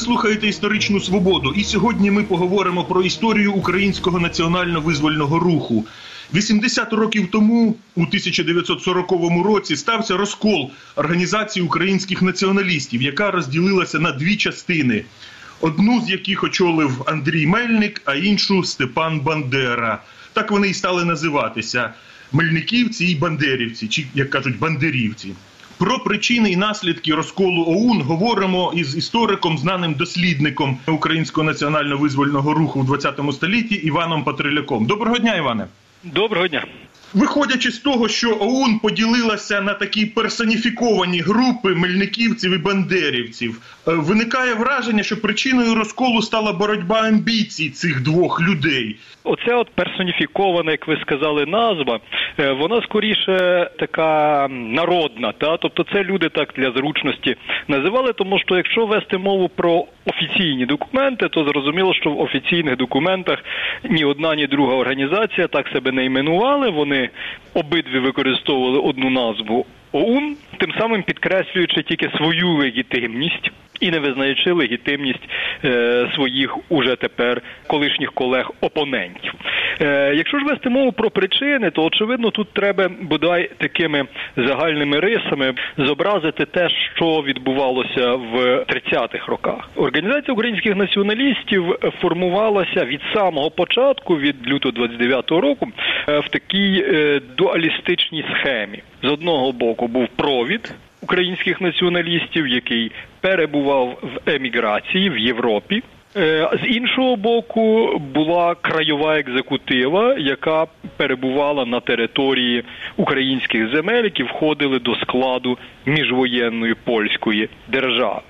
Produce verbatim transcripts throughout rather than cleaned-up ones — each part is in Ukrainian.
слухаєте «Історичну свободу», і сьогодні ми поговоримо про історію українського національно-визвольного руху. вісімдесят років тому, у тисяча дев'ятсот сороковому році, стався розкол Організації українських націоналістів, яка розділилася на дві частини. Одну з яких очолив Андрій Мельник, а іншу – Степан Бандера. Так вони і стали називатися – мельниківці і бандерівці, чи, як кажуть, бандерівці. Про причини і наслідки розколу ОУН говоримо із істориком, знаним дослідником українського національно-визвольного руху в ХХ столітті Іваном Патриляком. Доброго дня, Іване. Доброго дня. Виходячи з того, що ОУН поділилася на такі персоніфіковані групи мельниківців і бандерівців, виникає враження, що причиною розколу стала боротьба амбіцій цих двох людей. Оця от персоніфікована, як ви сказали, назва, вона скоріше така народна, та? Тобто це люди так для зручності називали, тому що якщо вести мову про офіційні документи, то зрозуміло, що в офіційних документах ні одна, ні друга організація так себе не іменували, вони обидві використовували одну назву ОУН, тим самим підкреслюючи тільки свою легітимність і не визнаючи легітимність е, своїх уже тепер колишніх колег-опонентів. Е, якщо ж вести мову про причини, то, очевидно, тут треба, бодай, такими загальними рисами зобразити те, що відбувалося в тридцятих роках. Організація українських націоналістів формувалася від самого початку, від лютого двадцять дев'ятого року, е, в такій е, дуалістичній схемі. З одного боку був провід українських націоналістів, який перебував в еміграції в Європі. З іншого боку, була краєва екзекутива, яка перебувала на території українських земель, які входили до складу міжвоєнної польської держави.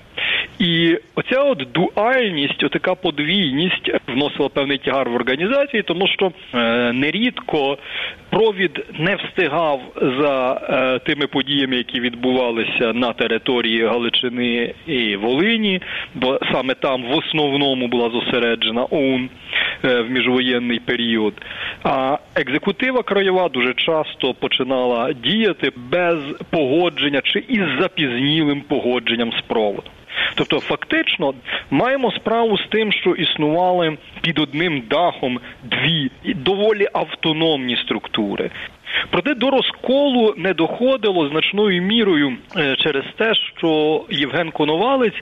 І оця от дуальність, отака подвійність вносила певний тягар в організації, тому що е, нерідко провід не встигав за е, тими подіями, які відбувалися на території Галичини і Волині, бо саме там в основному була зосереджена ОУН е, в міжвоєнний період. А екзекутива краєва дуже часто починала діяти без погодження чи із запізнілим погодженням з проводом. Тобто, фактично, маємо справу з тим, що існували під одним дахом дві доволі автономні структури. Проте до розколу не доходило значною мірою через те, що Євген Коновалець,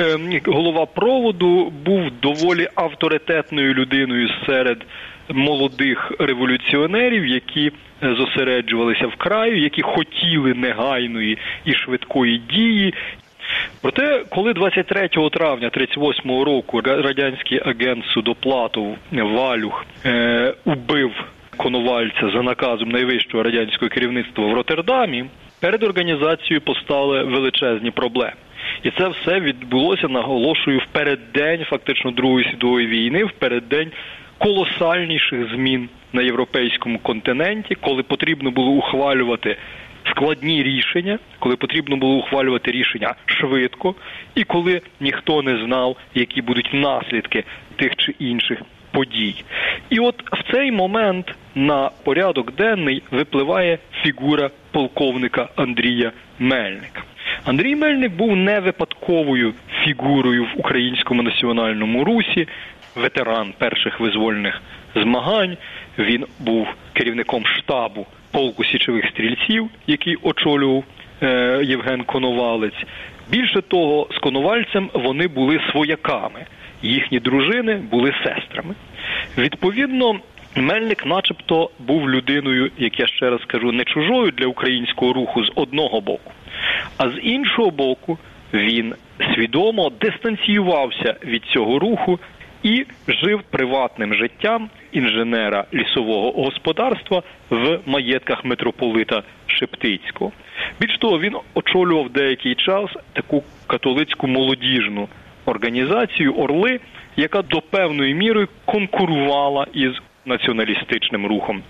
голова проводу, був доволі авторитетною людиною серед молодих революціонерів, які зосереджувалися в краю, які хотіли негайної і швидкої дії. Проте, коли двадцять третього травня тридцять восьмого року радянський агент Судоплатов Валюх е, убив Коновальця за наказом найвищого радянського керівництва в Роттердамі, перед організацією постали величезні проблеми. І це все відбулося, наголошую, в переддень фактично Другої світової війни, в переддень колосальніших змін на європейському континенті, коли потрібно було ухвалювати складні рішення, коли потрібно було ухвалювати рішення швидко, і коли ніхто не знав, які будуть наслідки тих чи інших подій. І от в цей момент на порядок денний випливає фігура полковника Андрія Мельника. Андрій Мельник був не випадковою фігурою в українському національному русі, ветеран перших визвольних змагань, він був керівником штабу полку січових стрільців, який очолював е, Євген Коновалець. Більше того, з Коновальцем вони були свояками, їхні дружини були сестрами. Відповідно, Мельник начебто був людиною, як я ще раз кажу, не чужою для українського руху з одного боку, а з іншого боку він свідомо дистанціювався від цього руху і жив приватним життям інженера лісового господарства в маєтках митрополита Шептицького. Більш того, він очолював деякий час таку католицьку молодіжну організацію «Орли», яка до певної міри конкурувала із націоналістичним рухом.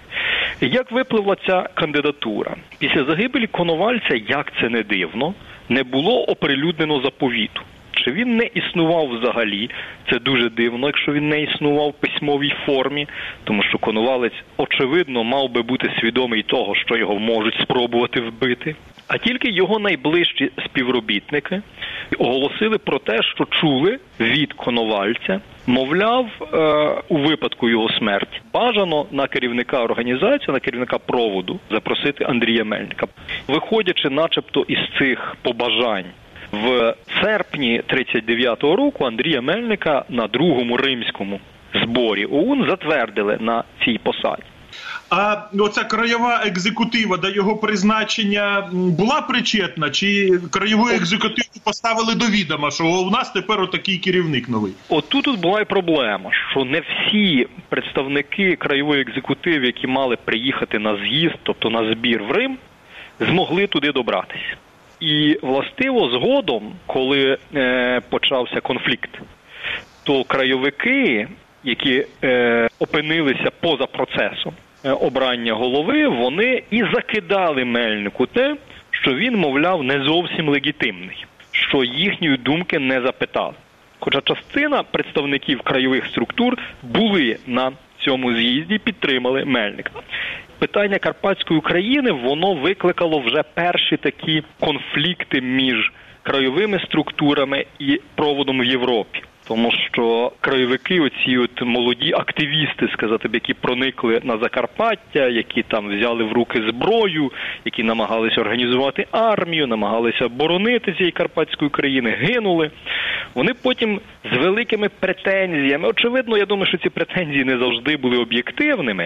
Як випливла ця кандидатура? Після загибелі Коновальця, як це не дивно, не було оприлюднено заповіту. Чи він не існував взагалі, це дуже дивно, якщо він не існував в письмовій формі, тому що Коновалець, очевидно, мав би бути свідомий того, що його можуть спробувати вбити. А тільки його найближчі співробітники, оголосили про те, що чули від Коновальця, мовляв, у випадку його смерті бажано на керівника організації, на керівника проводу запросити Андрія Мельника. Виходячи начебто із цих побажань, в серпні тридцять дев'ятого року Андрія Мельника на другому римському зборі ОУН затвердили на цій посаді. А оця краєва екзекутива до його призначення була причетна? Чи краєву екзекутиву поставили до відома, що у нас тепер отакий керівник новий? От тут, тут була й проблема, що не всі представники краєвої екзекутиви, які мали приїхати на з'їзд, тобто на збір в Рим, змогли туди добратися. І, властиво, згодом, коли е, почався конфлікт, то краєвики, які е, опинилися поза процесом е, обрання голови, вони і закидали Мельнику те, що він, мовляв, не зовсім легітимний, що їхньої думки не запитали. Хоча частина представників краєвих структур були на цьому з'їзді, підтримали Мельника. Питання Карпатської України, воно викликало вже перші такі конфлікти між краєвими структурами і проводом в Європі. Тому що краєвики, оці от молоді активісти, сказати б, які проникли на Закарпаття, які там взяли в руки зброю, які намагалися організувати армію, намагалися боронити цієї Карпатської країни, гинули. Вони потім з великими претензіями, очевидно, я думаю, що ці претензії не завжди були об'єктивними,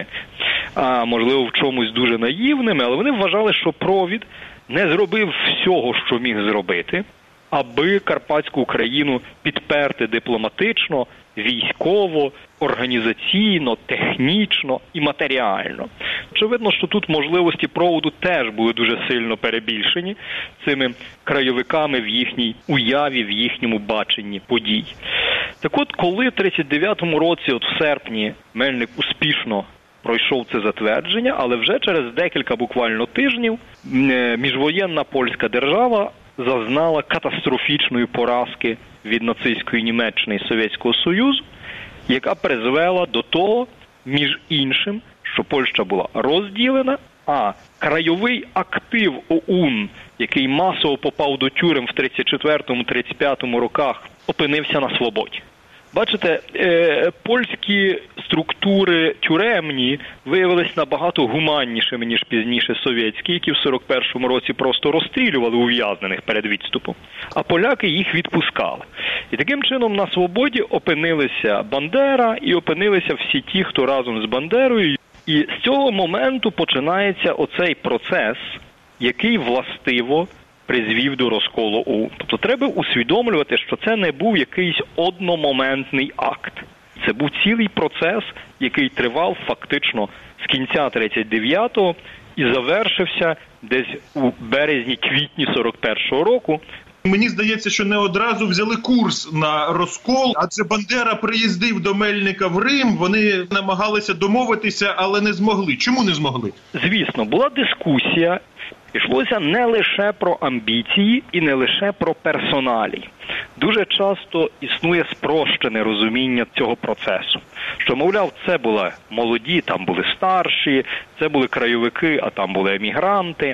а можливо в чомусь дуже наївними, але вони вважали, що провід не зробив всього, що міг зробити, аби Карпатську Україну підперти дипломатично, військово, організаційно, технічно і матеріально. Очевидно, що тут можливості проводу теж були дуже сильно перебільшені цими краєвиками в їхній уяві, в їхньому баченні подій. Так от, коли в тридцять дев'ятому році, от в серпні, Мельник успішно пройшов це затвердження, але вже через декілька буквально тижнів міжвоєнна польська держава зазнала катастрофічної поразки від нацистської Німеччини і Совєтського Союзу, яка призвела до того, між іншим, що Польща була розділена, а краєвий актив ОУН, який масово попав до тюрем в тридцять четвертому - тридцять п'ятому роках, опинився на свободі. Бачите, е, польські структури тюремні виявились набагато гуманнішими, ніж пізніше совєтські, які в сорок першому році просто розстрілювали ув'язнених перед відступом, а поляки їх відпускали. І таким чином на свободі опинилися Бандера і опинилися всі ті, хто разом з Бандерою. І з цього моменту починається оцей процес, який властиво призвів до розколу ОУН. Тобто треба усвідомлювати, що це не був якийсь одномоментний акт. Це був цілий процес, який тривав фактично з кінця тридцять дев'ятого і завершився десь у березні-квітні сорок першого року. Мені здається, що не одразу взяли курс на розкол, адже Бандера приїздив до Мельника в Рим, вони намагалися домовитися, але не змогли. Чому не змогли? Звісно, була дискусія. Йшлося не лише про амбіції і не лише про персоналі. Дуже часто існує спрощене розуміння цього процесу. Що, мовляв, це були молоді, там були старші, це були краєвики, а там були емігранти.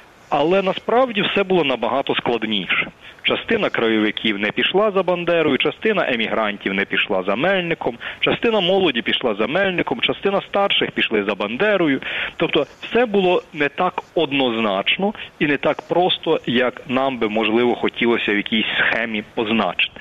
Але насправді все було набагато складніше. Частина краєвиків не пішла за Бандерою, частина емігрантів не пішла за Мельником, частина молоді пішла за Мельником, частина старших пішли за Бандерою. Тобто все було не так однозначно і не так просто, як нам би, можливо, хотілося в якійсь схемі позначити.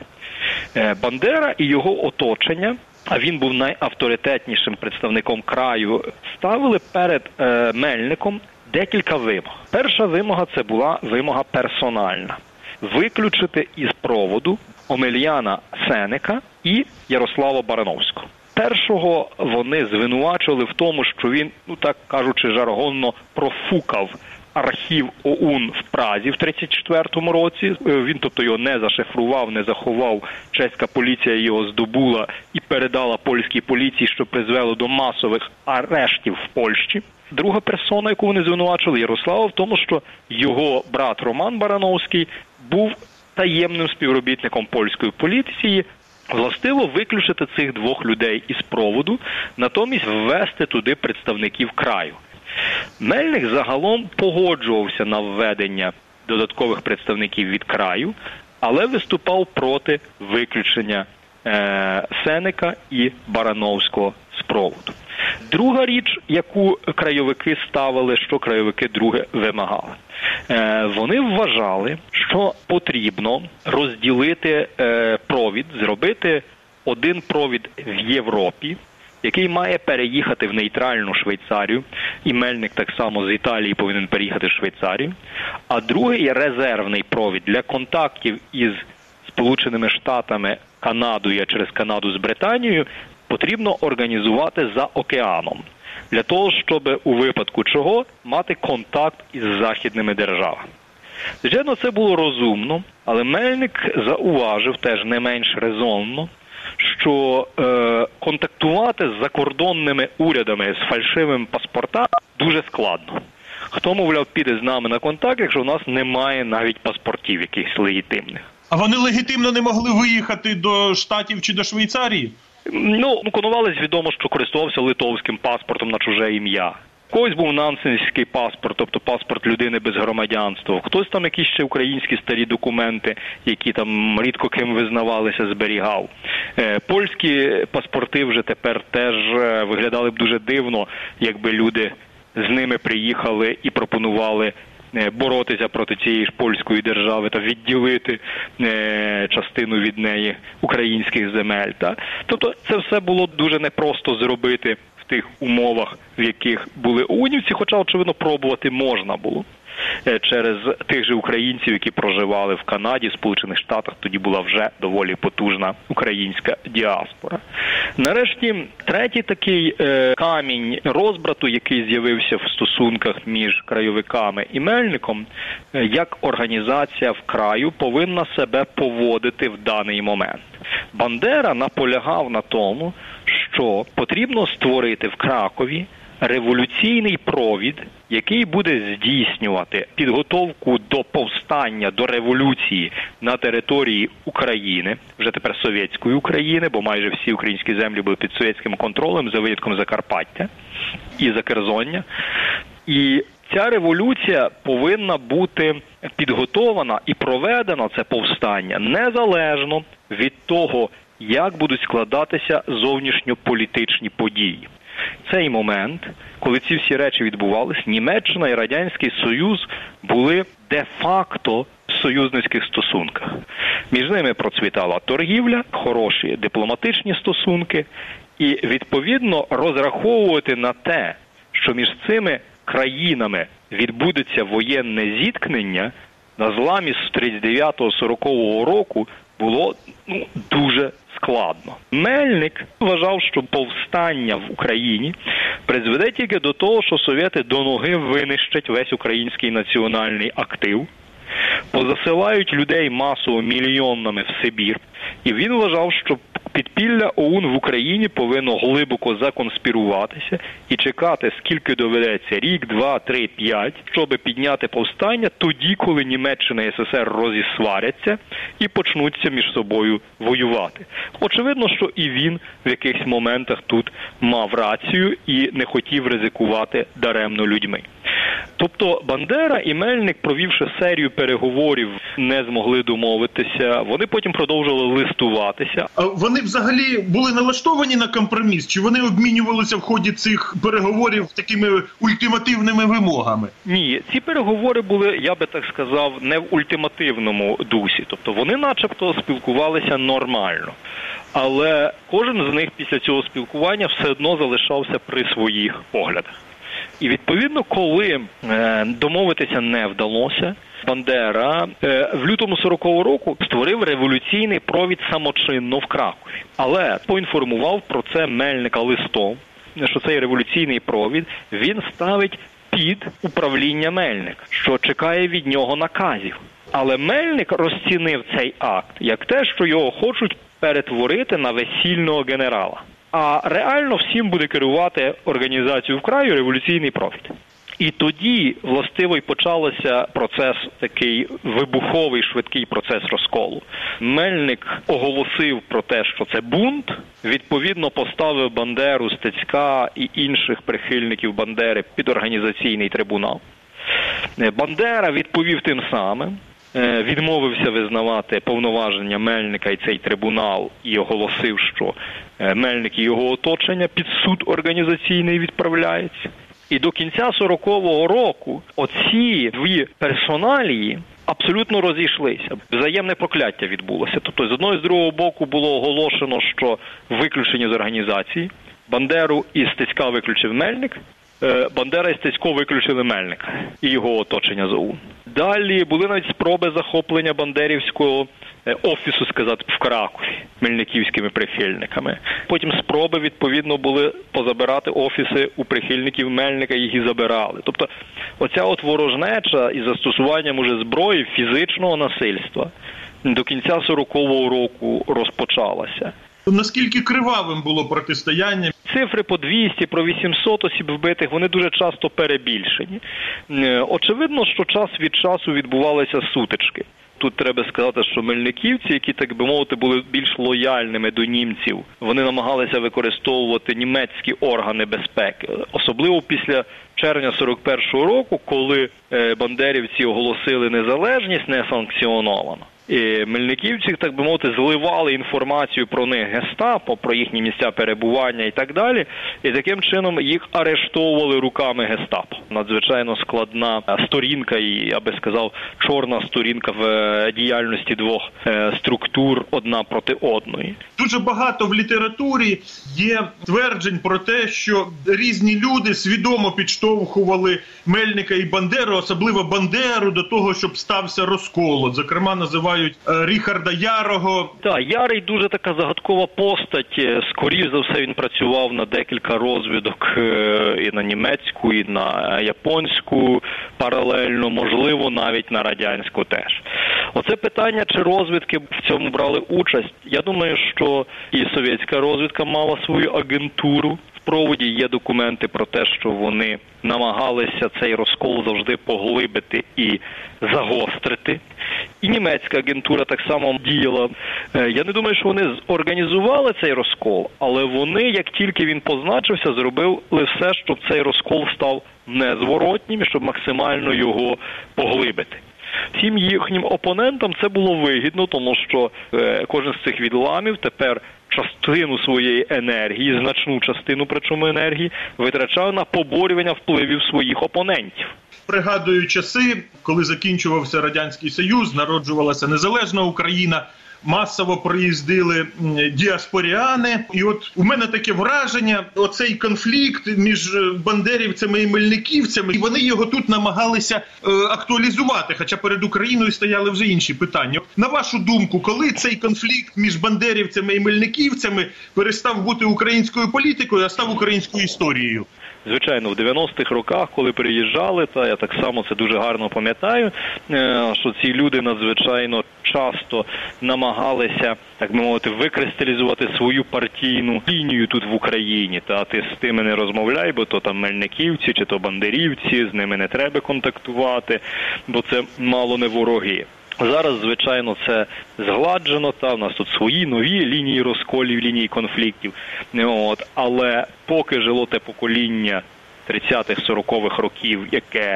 Бандера і його оточення, а він був найавторитетнішим представником краю, ставили перед е, Мельником декілька вимог. Перша вимога – це була вимога персональна. Виключити із проводу Омельяна Сенека і Ярослава Барановського. Першого вони звинувачували в тому, що він, ну так кажучи жаргонно, профукав архів ОУН в Празі в тридцять четвертому році. Він, тобто, його не зашифрував, не заховав. Чеська поліція його здобула і передала польській поліції, що призвело до масових арештів в Польщі. Друга персона, яку вони звинувачили, Ярослава, в тому, що його брат Роман Барановський був таємним співробітником польської поліції. Властиво виключити цих двох людей із проводу, натомість ввести туди представників краю. Мельник загалом погоджувався на введення додаткових представників від краю, але виступав проти виключення е, Сенека і Барановського з проводу. Друга річ, яку краєвики ставили, що краєвики друге вимагали. Е, вони вважали, що потрібно розділити е, провід, зробити один провід в Європі, який має переїхати в нейтральну Швейцарію, і Мельник так само з Італії повинен переїхати в Швейцарію, а другий резервний провід для контактів із Сполученими Штатами, Канадою, а через Канаду з Британією, потрібно організувати за океаном, для того, щоб у випадку чого мати контакт із західними державами. Звичайно, це було розумно, але Мельник зауважив теж не менш резонно, що е, контактувати з закордонними урядами з фальшивими паспортами дуже складно. Хто, мовляв, піде з нами на контакт, якщо в нас немає навіть паспортів якихось легітимних? А вони легітимно не могли виїхати до Штатів чи до Швейцарії? Ну, Конувалець відомо, що користувався литовським паспортом на чуже ім'я. Когось був нансенський паспорт, тобто паспорт людини без громадянства. Хтось там якісь ще українські старі документи, які там рідко ким визнавалися, зберігав. Е, польські паспорти вже тепер теж виглядали б дуже дивно, якби люди з ними приїхали і пропонували боротися проти цієї ж польської держави та відділити е, частину від неї українських земель. Та? Тобто це все було дуже непросто зробити в тих умовах, в яких були унівці, хоча, очевидно, пробувати можна було. Через тих же українців, які проживали в Канаді, Сполучених Штатах, тоді була вже доволі потужна українська діаспора. Нарешті, третій такий е, камінь розбрату, який з'явився в стосунках між краєвиками і Мельником, е, як організація в краю повинна себе поводити в даний момент. Бандера наполягав на тому, що потрібно створити в Кракові революційний провід, який буде здійснювати підготовку до повстання, до революції на території України, вже тепер совєтської України, бо майже всі українські землі були під совєтським контролем, за винятком Закарпаття і Закерзоння. І ця революція повинна бути підготовлена і проведена, це повстання, незалежно від того, як будуть складатися зовнішньополітичні події. Цей момент, коли ці всі речі відбувалися, Німеччина і Радянський Союз були де-факто в союзницьких стосунках. Між ними процвітала торгівля, хороші дипломатичні стосунки, і, відповідно, розраховувати на те, що між цими країнами відбудеться воєнне зіткнення, на зламі з тридцять дев'ятого сорокового року було ну, дуже складно. Мельник вважав, що повстання в Україні призведе тільки до того, що совєти до ноги винищать весь український національний актив, позасилають людей масово мільйонами в Сибір. І він вважав, що підпілля ОУН в Україні повинно глибоко законспіруватися і чекати, скільки доведеться, рік, два, три, п'ять, щоб підняти повстання тоді, коли Німеччина і СССР розісваряться і почнуться між собою воювати. Очевидно, що і він в якихось моментах тут мав рацію і не хотів ризикувати даремно людьми. Тобто Бандера і Мельник, провівши серію переговорів, не змогли домовитися. Вони потім продовжували листуватися. А вони взагалі були налаштовані на компроміс? Чи вони обмінювалися в ході цих переговорів такими ультимативними вимогами? Ні, ці переговори були, я би так сказав, не в ультимативному дусі. Тобто вони начебто спілкувалися нормально. Але кожен з них після цього спілкування все одно залишався при своїх поглядах. І, відповідно, коли е, домовитися не вдалося, Бандера е, в лютому сорокового року створив революційний провід самочинно в Кракові. Але поінформував про це Мельника листом, що цей революційний провід він ставить під управління Мельника, що чекає від нього наказів. Але Мельник розцінив цей акт як те, що його хочуть перетворити на весільного генерала. А реально всім буде керувати організацію в краю революційний провід. І тоді, властиво, й почався процес, такий вибуховий, швидкий процес розколу. Мельник оголосив про те, що це бунт, відповідно поставив Бандеру, Стецька і інших прихильників Бандери під організаційний трибунал. Бандера відповів тим самим, відмовився визнавати повноваження Мельника і цей трибунал і оголосив, що Мельник і його оточення під суд організаційний відправляється. І до кінця сорокового року оці дві персоналії абсолютно розійшлися. Взаємне прокляття відбулося. Тобто, з одного і з другого боку було оголошено, що виключені з організації. Бандеру і Стецька виключив Мельник, Бандера і Стецько виключили Мельника і його оточення з ОУН. Далі були навіть спроби захоплення бандерівського офісу, сказати, в Кракові мельниківськими прихильниками. Потім спроби, відповідно, були позабирати офіси у прихильників Мельника, їх і забирали. Тобто, оця от ворожнеча із застосуванням уже зброї, фізичного насильства до кінця сорокового року розпочалася. Наскільки кривавим було протистояння? Цифри по двісті, про вісімсот осіб вбитих, вони дуже часто перебільшені. Очевидно, що час від часу відбувалися сутички. Тут треба сказати, що мельниківці, які, так би мовити, були більш лояльними до німців, вони намагалися використовувати німецькі органи безпеки. Особливо після червня сорок першого року, коли бандерівці оголосили незалежність несанкціоновано. І мельниківці, так би мовити, зливали інформацію про них гестапо, про їхні місця перебування і так далі. І таким чином їх арештовували руками гестапо. Надзвичайно складна сторінка і, я би сказав, чорна сторінка в діяльності двох структур одна проти одної. Дуже багато в літературі є тверджень про те, що різні люди свідомо підштовхували Мельника і Бандеру, особливо Бандеру, до того, щоб стався розкол. От, зокрема, називають Ріхарда Ярого. Так, Ярий дуже така загадкова постать. Скоріше за все, він працював на декілька розвідок і на німецьку, і на японську паралельно, можливо, навіть на радянську теж. Оце питання, чи розвідки в цьому брали участь. Я думаю, що і совєтська розвідка мала свою агентуру. В проводі є документи про те, що вони намагалися цей розкол завжди поглибити і загострити. І німецька агентура так само діяла. Я не думаю, що вони зорганізували цей розкол, але вони, як тільки він позначився, зробили все, щоб цей розкол став незворотнім, щоб максимально його поглибити. Всім їхнім опонентам це було вигідно, тому що е, кожен з цих відламів тепер частину своєї енергії, значну частину причому енергії, витрачав на поборювання впливів своїх опонентів. Пригадую часи, коли закінчувався Радянський Союз, народжувалася незалежна Україна, масово приїздили діаспоріани. І от у мене таке враження, оцей конфлікт між бандерівцями і мельниківцями, і вони його тут намагалися е, актуалізувати, хоча перед Україною стояли вже інші питання. На вашу думку, коли цей конфлікт між бандерівцями і мельниківцями перестав бути українською політикою, а став українською історією? Звичайно, в дев'яностих роках, коли приїжджали, та я так само це дуже гарно пам'ятаю, що ці люди надзвичайно часто намагалися, так би мовити, викристалізувати свою партійну лінію тут в Україні. Та ти з тими не розмовляй, бо то там мельниківці чи то бандерівці, з ними не треба контактувати, бо це мало не вороги. Зараз, звичайно, це згладжено, та в нас тут свої нові лінії розколів, лінії конфліктів. От, але поки жило те покоління тридцятих-сорокових років, яке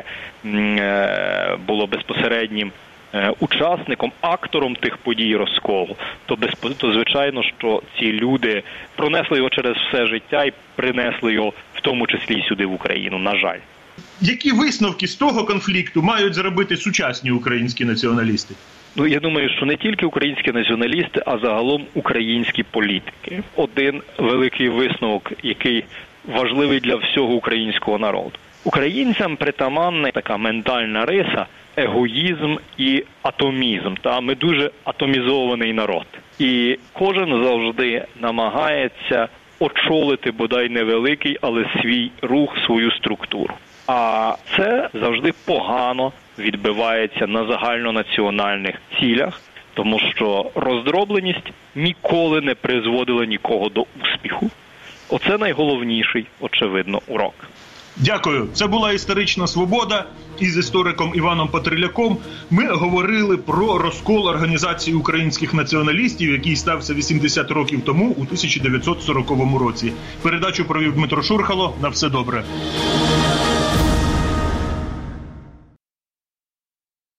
е, було безпосереднім е, учасником, актором тих подій розколу, то, безпо, то звичайно, що ці люди пронесли його через все життя і принесли його в тому числі і сюди в Україну, на жаль. Які висновки з того конфлікту мають зробити сучасні українські націоналісти? Ну, я думаю, що не тільки українські націоналісти, а загалом українські політики. Один великий висновок, який важливий для всього українського народу. Українцям притаманна така ментальна риса – егоїзм і атомізм. Та ми дуже атомізований народ. І кожен завжди намагається очолити бодай невеликий, але свій рух, свою структуру. А це завжди погано відбивається на загальнонаціональних цілях, тому що роздробленість ніколи не призводила нікого до успіху. Оце найголовніший, очевидно, урок. Дякую. Це була «Історична свобода». Із істориком Іваном Патриляком ми говорили про розкол Організації українських націоналістів, який стався вісімдесят років тому, у тисяча дев'ятсот сороковому році. Передачу провів Дмитро Шурхало. На все добре.